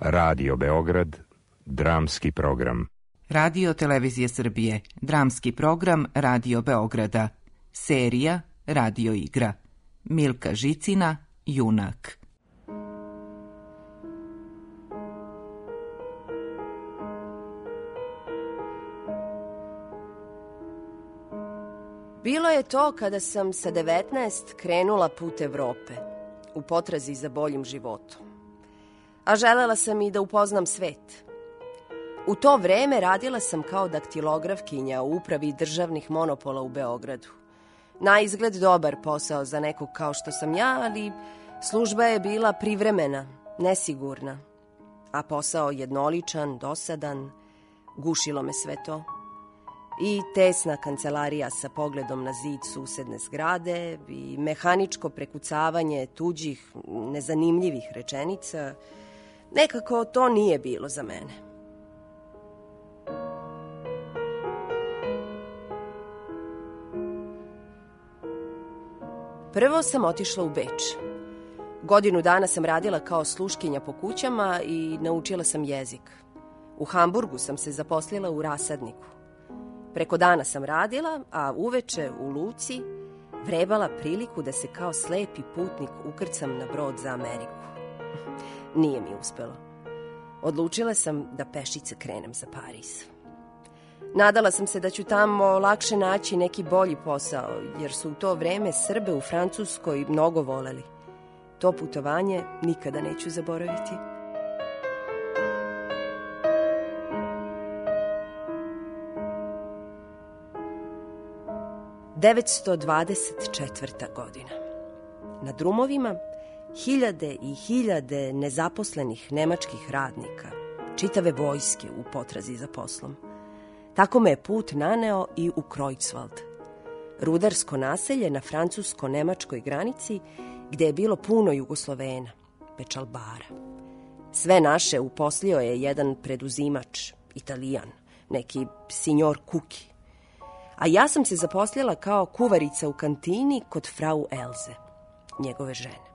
Radio Beograd, dramski program. Radio Televizije Srbije, dramski program Radio Beograda. Serija Radio igra. Milka Žicina, junak. Bilo je to kada sam sa 19 krenula put Evrope, u potrazi za boljim životom. A želela sam i da upoznam svet. U to vreme radila sam kao daktilografkinja u upravi državnih monopola u Beogradu. Na izgled dobar posao za nekog kao što sam ja, ali služba je bila privremena, nesigurna. A posao jednoličan, dosadan, gušilo me sve to. I tesna kancelarija sa pogledom na zid susedne zgrade i mehaničko prekucavanje tuđih, nezanimljivih rečenica. Nekako to nije bilo za mene. Prvo sam otišla u Beč. Godinu dana sam radila kao sluškinja po kućama i naučila sam jezik. U Hamburgu sam se zaposlila u rasadniku. Preko dana sam radila, a uveče u luci vrebala priliku da se kao slepi putnik ukrcam na brod za Ameriku. Nije mi uspelo. Odlučila sam da pešice krenem za Pariz. Nadala sam se da ću tamo lakše naći neki bolji posao, jer su u to vreme Srbe u Francuskoj mnogo voleli. To putovanje nikada neću zaboraviti. ...1924. godina. Na drumovima hiljade i hiljade nezaposlenih nemačkih radnika, čitave vojske u potrazi za poslom. Tako me je put naneo i u Kreutzwald, rudarsko naselje na francusko-nemačkoj granici, gde je bilo puno Jugoslovena, pečalbara. Sve naše uposlio je jedan preduzimač, Italijan, neki signor Kuki. A ja sam se zaposlila kao kuvarica u kantini kod frau Elze, njegove žene.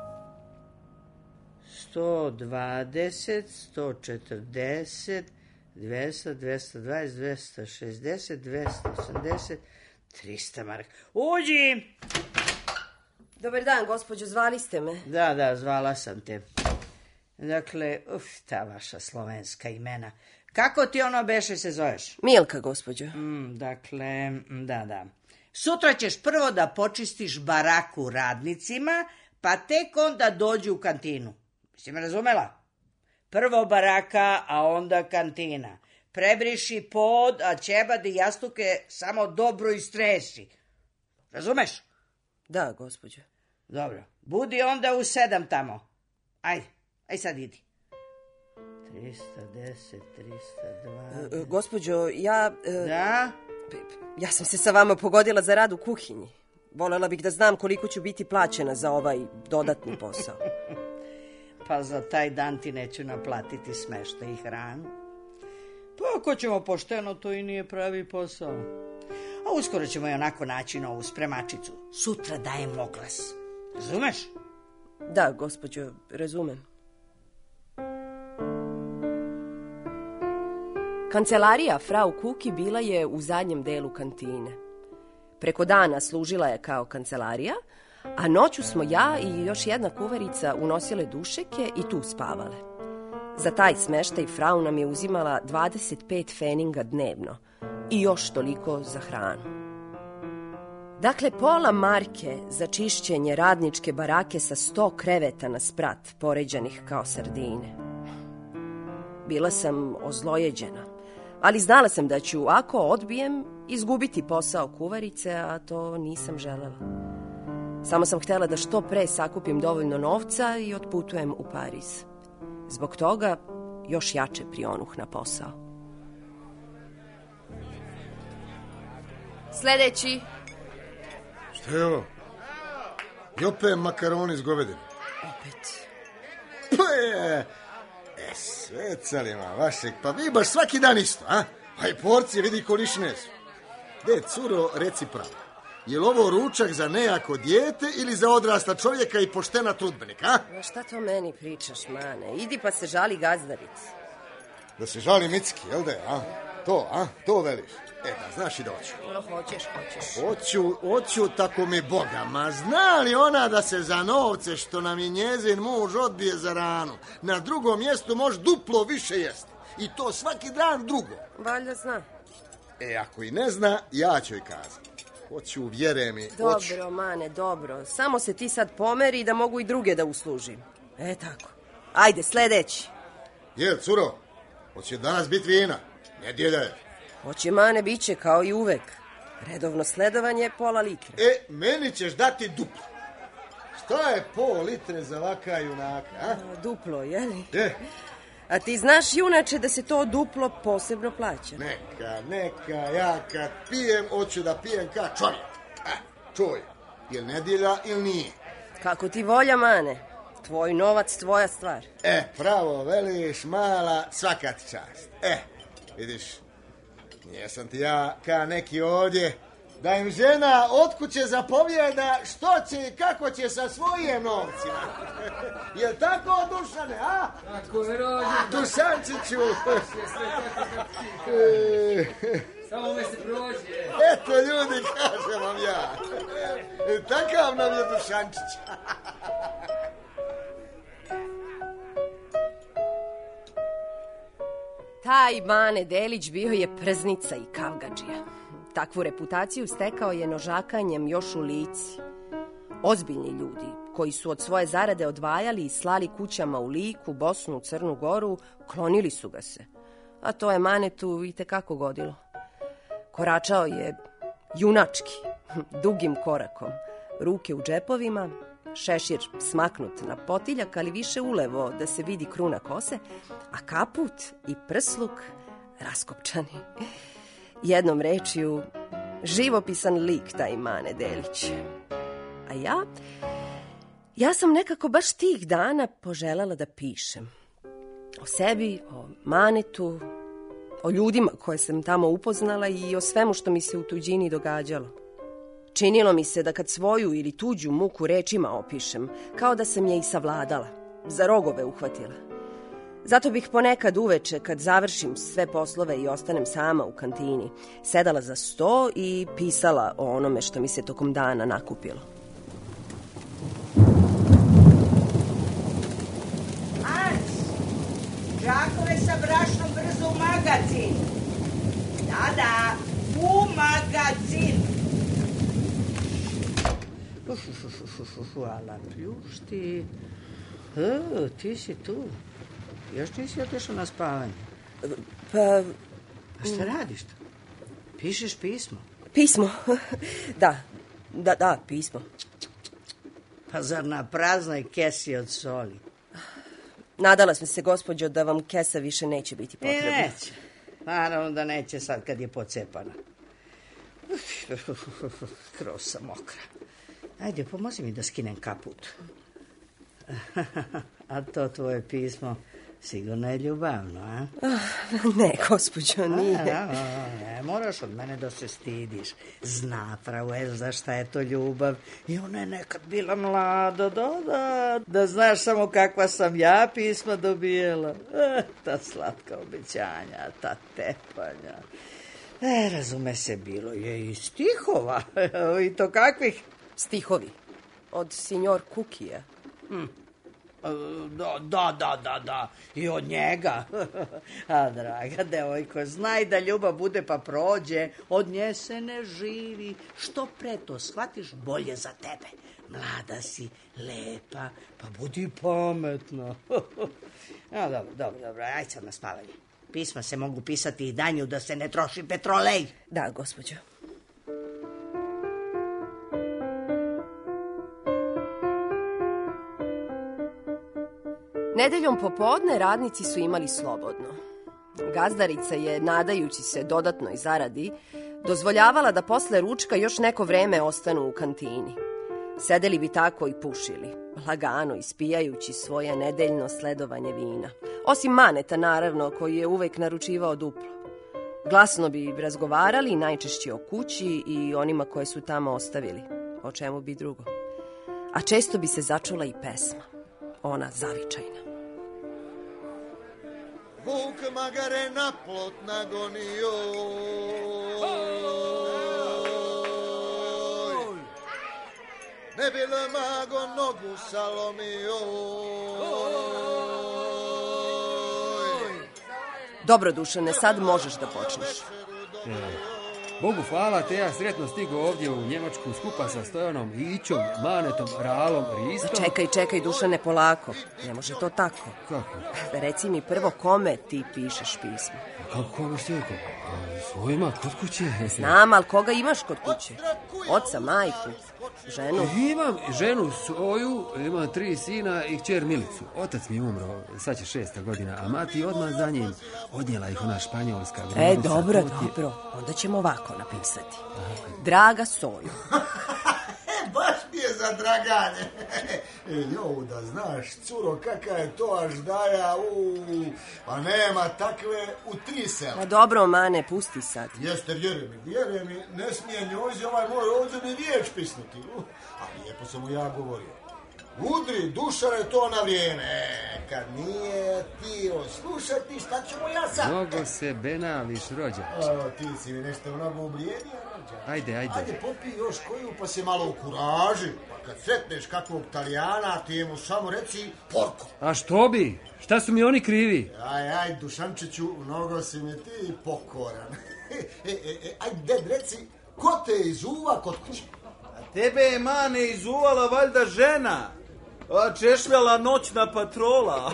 120, 140, 200, 220, 260, 280, 300 maraka. Uđi! Dobar dan, gospođo, zvali ste me? Da, zvala sam te. Dakle, ta vaša slovenska imena. Kako ti ono beše se zoveš? Milka, gospođo. Dakle, da. Sutra ćeš prvo da počistiš baraku radnicima, pa tek onda dođi u kantinu. Si me razumela? Prvo baraka, a onda kantina. Prebriši pod, a ćebad i jastuke samo dobro istresi. Razumeš? Da, gospođo. Dobro. Budi onda u 7 tamo. Aj sad idi. 310, 320... Gospođo, ja... Da? Ja sam se sa vama pogodila za rad u kuhinji. Volela bih da znam koliko ću biti plaćena za ovaj dodatni posao. Pa za taj dan ti neću naplatiti smeštaj i hranu. Pa ako ćemo pošteno, to i nije pravi posao. A uskoro ćemo i onako naći novu spremačicu. Sutra dajem oglas. Razumeš? Da, gospođo, razumem. Kancelarija frau Kuki bila je u zadnjem delu kantine. Preko dana služila je kao kancelarija, a noću smo ja i još jedna kuvarica unosile dušeke i tu spavale. Za taj smeštaj frau nam je uzimala 25 feninga dnevno i još toliko za hranu. Dakle, pola marke za čišćenje radničke barake sa 100 kreveta na sprat, poređanih kao sardine. Bila sam ozlojeđena, ali znala sam da ću, ako odbijem, izgubiti posao kuvarice, a to nisam želela. Samo sam htjela da što pre sakupim dovoljno novca i otputujem u Pariz. Zbog toga još jače prionuh na posao. Sljedeći. Šta je ovo? I opet makaroni s govedine. Opet. Pa je... Svecalima vašeg, pa vi baš svaki dan isto, a? A i porcije vidi količne su. De, curo, reci pravo. Je li ovo ručak za nejako dijete ili za odrasta čovjeka i poštena trudbenika, a? Ma šta to meni pričaš, Mane? Idi pa se žali gazdarici. Da se žali Micki, jel da je, a? To veliš. Da, znaš i da hoću. No, hoćeš. Hoću, tako mi Boga. Ma zna li ona da se za novce što nam je njezin muž odbije za ranu, na drugom mjestu može duplo više jesti? I to svaki dan drugo. Valjda zna. Ako i ne zna, ja ću joj kazati. Hoću, vjere mi. Dobro, Mane, dobro. Samo se ti sad pomeri da mogu i druge da uslužim. Tako. Ajde, sledeći. Curo, hoće danas biti vina. Nedjelja je. Hoće, Mane, bit će kao i uvek. Redovno sledovanje je pola litre. Meni ćeš dati duplo. Šta je pol litre za vaka junaka, a? Duplo, jeli? A ti znaš, junače, da se to duplo posebno plaća? Neka, ja kad pijem, hoću da pijem ka čovjek. Čuj, je li nedjelja ili nije? Kako ti volja, Mane. Tvoj novac, tvoja stvar. Pravo, veliš, mala, svaka ti čast. Vidiš, nijesam ti ja ka neki ovdje, da im žena od kuće zapovijeda što će i kako će sa svojim novcima. Jel tako, Dušane, a? Tako je, rođe. Dušančiću. Samo me se prođe. Eto, ljudi, kažem vam ja. Takav nam je Dušančić. Taj Mane Delić bio je prznica i kavgadžija. Takvu reputaciju stekao je nožakanjem još u Lici. Ozbiljni ljudi, koji su od svoje zarade odvajali i slali kućama u Liku, Bosnu, Crnu Goru, klonili su ga se. A to je Manetu i tekako godilo. Koračao je junački, dugim korakom, ruke u džepovima, šešir smaknut na potiljak, ali više ulevo da se vidi kruna kose, a kaput i prsluk raskopčani. Jednom rečju, živopisan lik taj Mane Delić. A ja sam nekako baš tih dana poželjela da pišem. O sebi, o Manetu, o ljudima koje sam tamo upoznala i o svemu što mi se u tuđini događalo. Činilo mi se da kad svoju ili tuđu muku rečima opišem, kao da sam je i savladala, za rogove uhvatila. Zato bih ponekad uveče, kad završim sve poslove i ostanem sama u kantini, sedala za sto i pisala o onome što mi se tokom dana nakupilo. Džakove sa brašnom brzo u magazin. Da, u magazin. Hvala, pljušti. Ti si tu. Još nisi otišao na spavanje. Pa... Šta radiš to? Pišeš pismo? Pismo? Da, pismo. Pa zar na praznoj kesi od soli? Nadala sam se, gospođo, da vam kesa više neće biti potrebna. Neće. Naravno da neće sad kad je pocepana. Skroz sam mokra. Ajde, pomozi mi da skinem kaput. A to tvoje pismo sigurno je ljubavno, a? Ne, gospođo, nije. Ne moraš od mene da se stidiš. Zna pravo Elza šta je to ljubav. I ona je nekad bila mlada, da znaš samo kakva sam ja pisma dobijela. Ta slatka obećanja, ta tepanja. Razume se, bilo je i stihova. I to kakvih? Stihovi. Od signor Kukija. Da. I od njega. A, draga devojko, znaj da ljubav bude pa prođe. Od nje se ne živi. Što pre to shvatiš, bolje za tebe. Mlada si, lepa, pa budi pametno. Dobro, aj sad na spavanje. Pisma se mogu pisati i danju da se ne troši petrolej. Da, gospođo. Nedeljom popodne radnici su imali slobodno. Gazdarica je, nadajući se dodatnoj zaradi, dozvoljavala da posle ručka još neko vreme ostanu u kantini. Sedeli bi tako i pušili, lagano ispijajući svoje nedeljno sledovanje vina. Osim Maneta, naravno, koji je uvek naručivao duplo. Glasno bi razgovarali, najčešće o kući i onima koje su tamo ostavili. O čemu bi drugo. A često bi se začula i pesma. Ona zavičajna. Vuk magare na plot nagonio. Ne bilo mago nogu salomio. Dobro, Dušane, sad možeš da počneš. Bogu hvala, te ja sretno stigo ovdje u Njemačku skupa sa Stojanom Ićom, Manetom, Ralom, Ristom. Čekaj, Dušane, polako. Ne može to tako. Kako? Reci mi prvo kome ti pišeš pismo. Kako kome sjeko? Svojima, kod kuće. Znam, ali koga imaš kod kuće? Oca, majku, ženu? Imam ženu svoju, imam 3 sina i kćer Milicu. Otac mi je umro, sad će 6. godina, a mati odmah za njim odnijela ih ona španjolska grudica. Dobro. Onda ćemo ovako napisati. Draga Soju. Baš mi je za draganje. Da znaš, curo, kaka je to aždaja, pa nema takve u 3 sela. Pa dobro, Mane, pusti sad. Jeste, vjeruj mi, ne smije njoj ovaj moj ovdje ni riječ pisnuti. A lijepo sam mu ja govorio. Udri, Dušane, to na vrijeme. Kad nije ti oslušati, šta ćemo ja sad? Mnogo se benališ, rođač. Ti si mi nešto mnogo ublijenio, rođač. Ajde. Popij još koju, pa se malo ukuraži. Pa kad sretneš kakvog Talijana, ti mu samo reci porko. A što bi? Šta su mi oni krivi? Aj, Dušančiću, mnogo si mi ti pokoran. Aj, ded, reci, ko te izuva kod kuće? A tebe je, Mane, izuvala valjda žena. A češljala noćna patrola.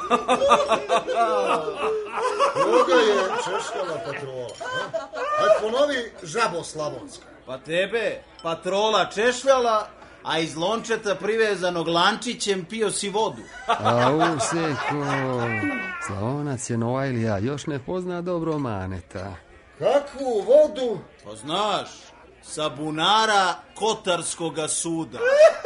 Koga je češljala patrola? Aj, ponovi, žabo slavonska. Pa tebe patrola češljala, a iz lončeta privezanog lančićem pio si vodu. Au, seko, Slavonac je Novajlija, još ne pozna dobro Maneta. Kakvu vodu? Pa znaš, sa bunara Kotarskoga suda.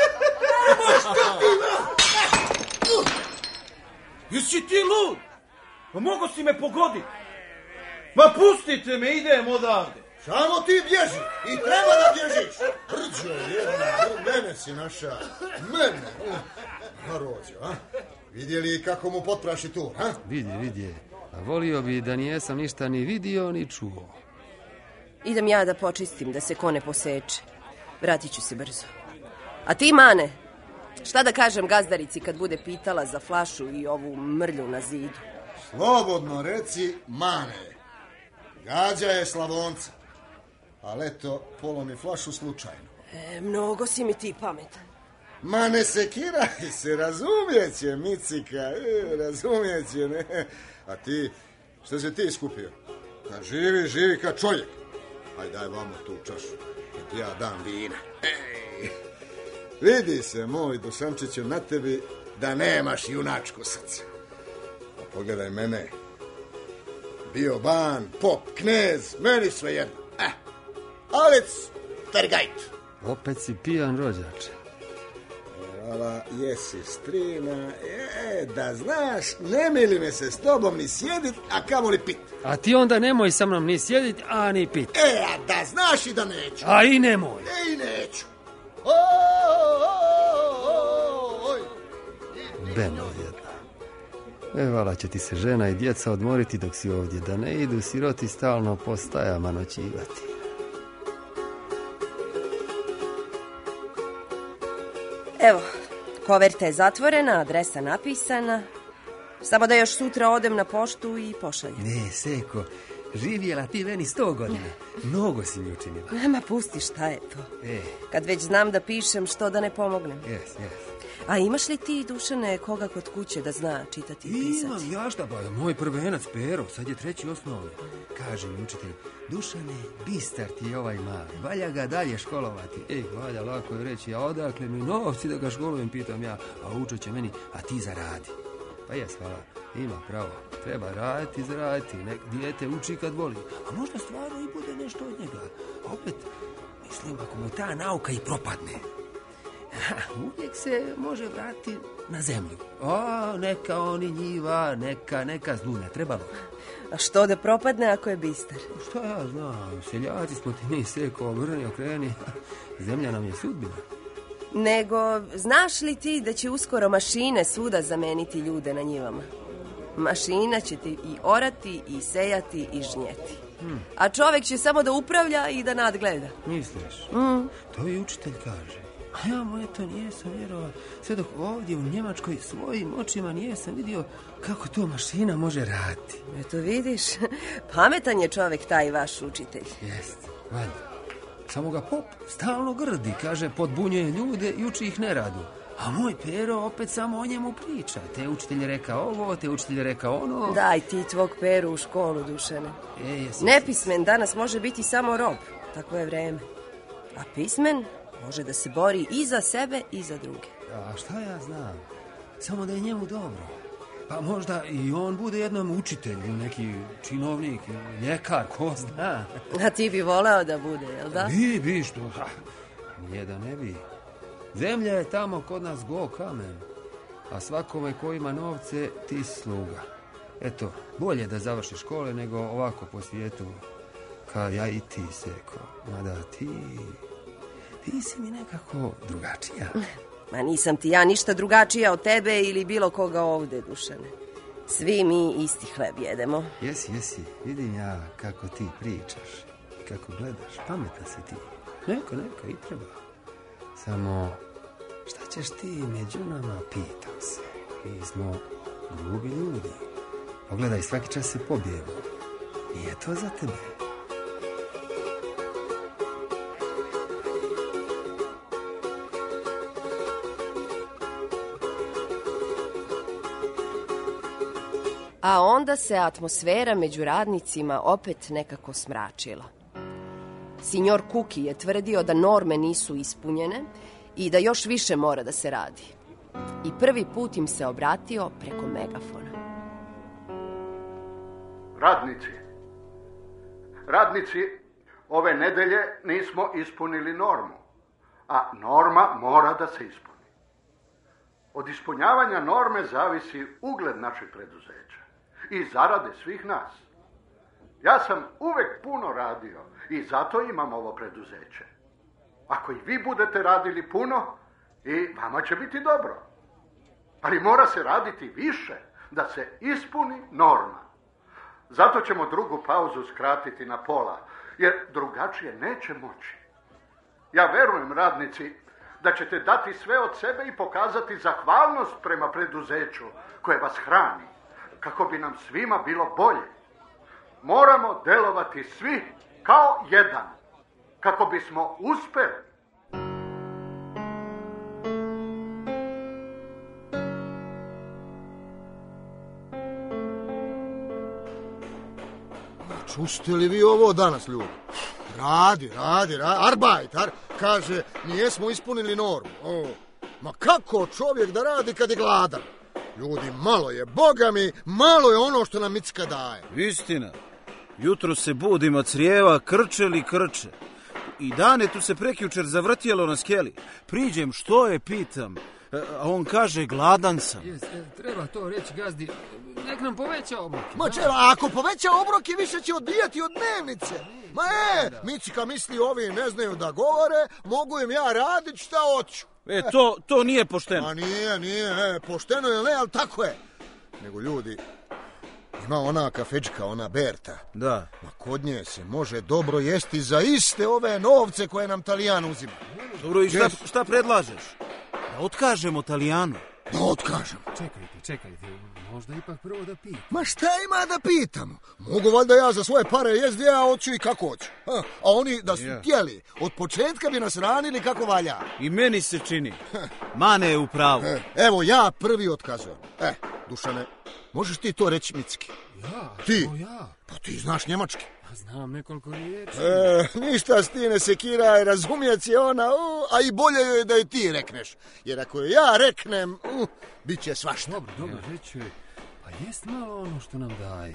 Jesi ti lud? Pa mogo si me pogoditi. Ma pustite me, idem odavde. Samo ti bježi i treba da bježiš. Rđo jedna, mene si naša. Mene. Rođo, a? Vidjeli kako mu potpraši tu, a? Vidi. A volio bi da nijesam ništa ni vidio ni čuo. Idem ja da počistim, da se ko ne poseče. Vratit ću se brzo. A ti, Mane, šta da kažem gazdarici kad bude pitala za flašu i ovu mrlju na zidu? Slobodno reci, Mane. Gađa je Slavonca. Ali eto, polomi flašu slučajno. Mnogo si mi ti pametan. Ma ne sekiraj se, razumijeće, Micika, razumijeće, ne. A ti, što si ti skupio? Kad živi kad čovjek. Aj, daj vamo tu čašu, da ti ja dam vina. Vidi se, moj Dušančiću, na tebi da nemaš junačko srce. Pa pogledaj mene. Bio ban, pop, knez, meni sve jedno. Alec, tergajt. Opet si pijan, rođače. Hvala, jesi strina. Da znaš, ne mili me se s tobom ni sjedit, a kamoli pit. A ti onda nemoj sa mnom ni sjedit, a ni pit. A da znaš i da neću. A i nemoj. I neću. Beno jedna. Vala će ti se žena i djeca odmoriti dok si ovdje, da ne idu siroti stalno po stajama noćivati. Evo, koverta je zatvorena, adresa napisana. Samo da još sutra odem na poštu i pošaljem. Ne, seko, živjela ti meni 100 godina. Mnogo si mi učinila. Ma pusti, šta je to? Kad već znam da pišem, što da ne pomognem? Jes. A imaš li ti, Dušane, koga kod kuće da zna čitati i pisati? Imam, ja šta ba, moj prvenac Pero, sad je 3. osnovni. Kaže mi učitelj, Dušane, bistar ti je ovaj mali, valja ga dalje školovati. Valja, lako je reći, a odakle mi novci da ga školujem, pitam ja, a učo će meni, a ti zaradi. Pa jes, hvala, ima pravo, treba raditi, zaraditi, nek dijete uči kad voli, a možda stvarno i bude nešto od njega. A opet, mislim, ako mu ta nauka i propadne. Uvijek se može vratiti na zemlju. Neka oni njiva, neka zlu ne trebalo. A što da propadne ako je bistar? Šta ja znam, seljaci smo ti mi seko, obrni, okreni. Zemlja nam je sudbina. Nego, znaš li ti da će uskoro mašine svuda zameniti ljude na njivama? Mašina će ti i orati, i sejati, i žnjeti. A čovjek će samo da upravlja i da nadgleda. Misliš? To i učitelj kaže. A ja mu eto nijesam vjerovao. Sve dok ovdje u Njemačkoj svojim očima nijesam vidio kako to mašina može raditi. Eto vidiš, pametan je čovjek taj vaš učitelj. Jest, valjda. Samo ga pop stalno grdi, kaže podbunjuje ljude i uči ih neradu. A moj Pero opet samo o njemu priča. Te učitelj je rekao ovo, te učitelj je rekao ono. Daj ti tvog Peru u školu, Dušane. Nepismen danas može biti samo rob. Takvo je vreme. A pismen može da se bori i za sebe i za druge. A šta ja znam? Samo da je njemu dobro. Pa možda i on bude jednom učitelj, neki činovnik, ljekar, ko zna. A ti bi voleo da bude, jel da? Bi što? Nije da ne bi. Zemlja je tamo kod nas go kamen, a svakome ko ima novce ti si sluga. Eto, bolje da završiš škole nego ovako po svijetu, kao ja i ti, Seko. Mada ti si mi nekako drugačija. Ma nisam ti ja ništa drugačija od tebe ili bilo koga ovde, Dušane. Svi mi isti hleb jedemo. Jesi, vidim ja kako ti pričaš i kako gledaš, pametna si ti. Neka i treba. Samo, šta ćeš ti među nama, pitam se. Mi smo grubi ljudi. Pogledaj, svaki čas se pobijemo. Nije to za tebe. A onda se atmosfera među radnicima opet nekako smračila. Signor Kuki je tvrdio da norme nisu ispunjene i da još više mora da se radi. I prvi put im se obratio preko megafona. Radnici, ove nedelje nismo ispunili normu, a norma mora da se ispuni. Od ispunjavanja norme zavisi ugled našeg preduzeća i zarade svih nas. Ja sam uvek puno radio i zato imam ovo preduzeće. Ako i vi budete radili puno, i vama će biti dobro. Ali mora se raditi više da se ispuni norma. Zato ćemo drugu pauzu skratiti na pola, jer drugačije neće moći. Ja verujem, radnici, da ćete dati sve od sebe i pokazati zahvalnost prema preduzeću koje vas hrani, kako bi nam svima bilo bolje. Moramo delovati svi kao jedan, kako bismo uspeli. Čuste li vi ovo danas, ljudi? Radi, arbajt, kaže, nijesmo ispunili normu. Ma kako čovjek da radi kad je gladan? Ljudi, malo je, Boga mi, malo je ono što nam Micka daje. Istina. Jutro se budim od crijeva, krče li krče. I dane tu se prekjučer zavrtjelo na skeli. Priđem, što je, pitam. A on kaže, gladan sam. Treba to reći gazdi. Nek nam poveća obroke. Ma čela, ako poveća obroke, više će odbijati od dnevnice. Ma Micka misli ovi ne znaju da govore, mogu im ja radit šta hoću. To nije pošteno. Ma nije, pošteno je ne, ali tako je. Nego ljudi, ima ona kafečka, ona Berta. Da. Ma kod nje se može dobro jesti za iste ove novce koje nam Talijan uzima. Dobro, i šta predlažeš? Da otkažemo Talijanu? Da otkažemo. Čekajte, možda ipak prvo da pitam. Ma šta ima da pitamo? Mogu valjda ja za svoje pare jest gdje ja hoću i kako hoću. A oni da su htjeli, od početka bi nas ranili kako valja. I meni se čini. Mane je u pravu. Evo, ja prvi otkazujem. Dušane, možeš ti to reći Micki? Ja? Ti? Što ja? Pa ti znaš njemački. Znam nekoliko riječi. Ništa s ti ne sekiraj, razumijec je ona, a i bolje joj da je ti rekneš. Jer ako je ja reknem, bit će svašta. Dobro, reći joj, pa jest malo ono što nam daje.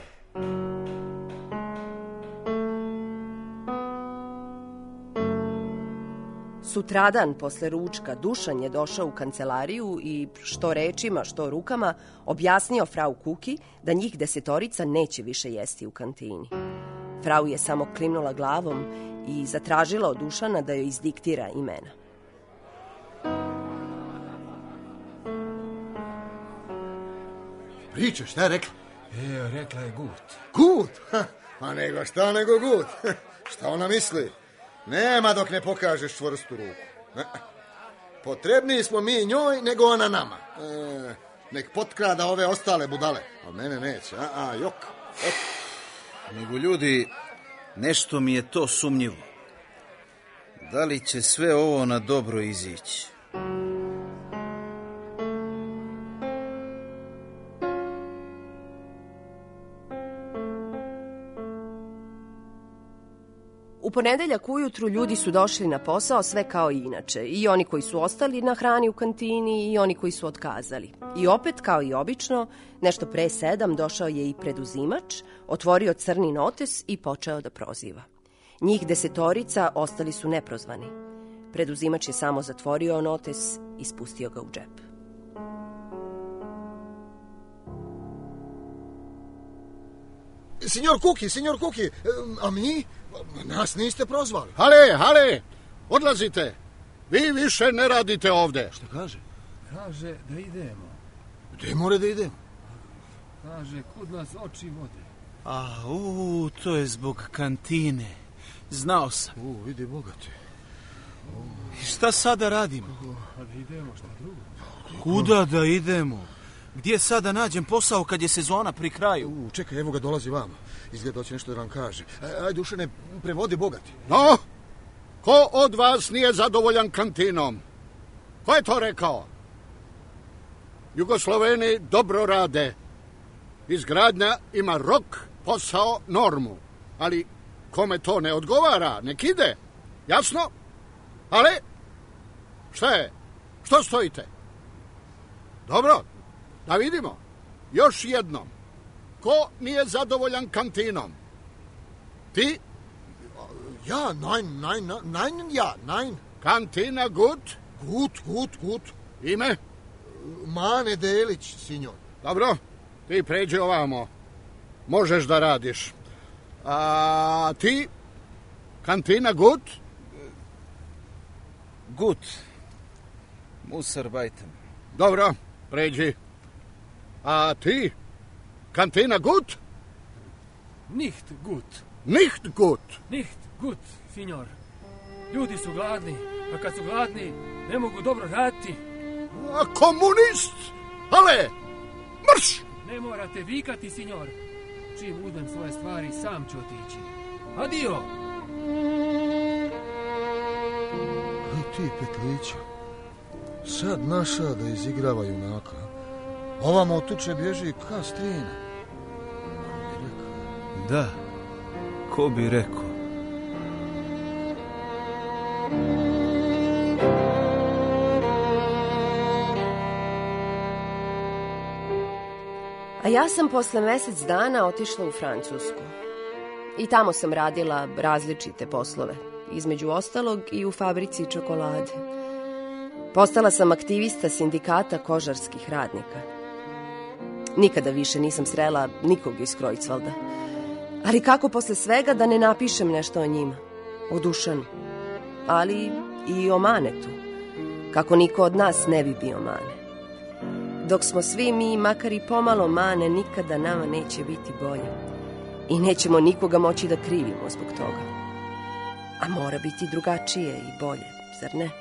Sutradan posle ručka Dušan je došao u kancelariju i što rečima, što rukama objasnio frau Kuki da njih 10 neće više jesti u kantini. Frau je samo klimnula glavom i zatražila od Dušana da joj izdiktira imena. Priča, šta je rekla? Rekla je Gut. Gut? A nego šta nego Gut? Šta ona misli? Nema dok ne pokažeš čvrstu ruku. Potrebniji smo mi njoj nego ona nama. Nek potkrada ove ostale budale. A mene neće. Jok. Nego ljudi, nešto mi je to sumnjivo. Da li će sve ovo na dobro izići? U ponedeljak ujutru ljudi su došli na posao sve kao i inače. I oni koji su ostali na hrani u kantini i oni koji su otkazali. I opet, kao i obično, nešto pre 7 došao je i preduzimač, otvorio crni notes i počeo da proziva. Njih 10 ostali su neprozvani. Preduzimač je samo zatvorio notes i spustio ga u džep. Signor Kuki, a mi? Nas niste prozvali. Hale, odlazite. Vi više ne radite ovde. Šta kaže? Kaže da idemo. Gde more da idemo? Kaže, kud nas oči vode. To je zbog kantine. Znao sam. Vidi bogati. I šta sada radimo? Da idemo, šta drugo? Kuda da idemo? Gdje sada nađem posao kad je sezona pri kraju? Čekaj, evo ga, dolazi vama. Izgleda hoće nešto da nam kaže. Ajde, Dušane, prevodi bogati. No, ko od vas nije zadovoljan kantinom? Ko je to rekao? Jugosloveni dobro rade. Izgradnja ima rok, posao, normu. Ali kome to ne odgovara, nek ide. Jasno? Ali, šta je? Što stojite? Dobro, da vidimo. Još jednom. Ko nije zadovoljan kantinom? Ti? Ja, nein. Kantina gut? Gut. Ime? Mane Delić, signor. Dobro, ti pređi ovamo. Možeš da radiš. A ti? Kantina gut? Gut. Musarbajten. Dobro, pređi. A ti? Kantina gut? Nicht gut. Nicht gut. Nicht gut, signor. Ljudi su gladni, a kad su gladni ne mogu dobro raditi. A komunist? Ale, marš! Ne morate vikati, signor. Čim uzmem svoje stvari, sam ću otići. Adio! I ti, Petlića, sad naša da izigrava junaka. Ovamo od tuče bježi ka strina. Da, ko bi rekao? A ja sam posle mjesec dana otišla u Francusku. I tamo sam radila različite poslove, između ostalog i u fabrici čokolade. Postala sam aktivista sindikata kožarskih radnika. Nikada više nisam srela nikog iz Krojcvalda. Ali kako posle svega da ne napišem nešto o njima, o Dušanu, ali i o Manetu, kako niko od nas ne bi bio Mane. Dok smo svi mi makar i pomalo Mane, nikada nama neće biti bolje. I nećemo nikoga moći da krivimo zbog toga. A mora biti drugačije i bolje, zar ne?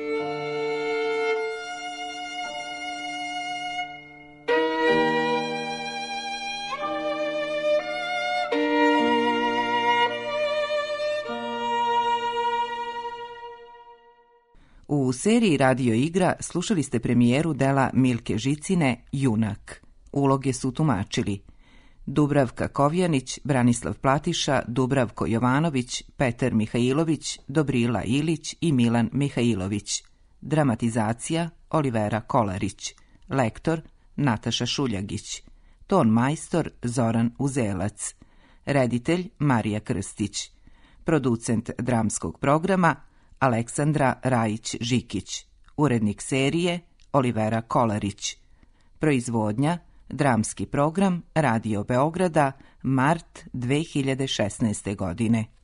U seriji Radio igra slušali ste premijeru dela Milke Žicine Junak. Uloge su tumačili Dubravka Kovjanić, Branislav Platiša, Dubravko Jovanović, Petar Mihajlović, Dobrila Ilić i Milan Mihajlović. Dramatizacija Olivera Kolarić. Lektor Nataša Šuljagić. Ton majstor Zoran Uzelac. Reditelj Marija Krstić. Producent dramskog programa Aleksandra Rajić-Žikić. Urednik serije Olivera Kolarić. Proizvodnja Dramski program Radio Beograda, mart 2016. godine.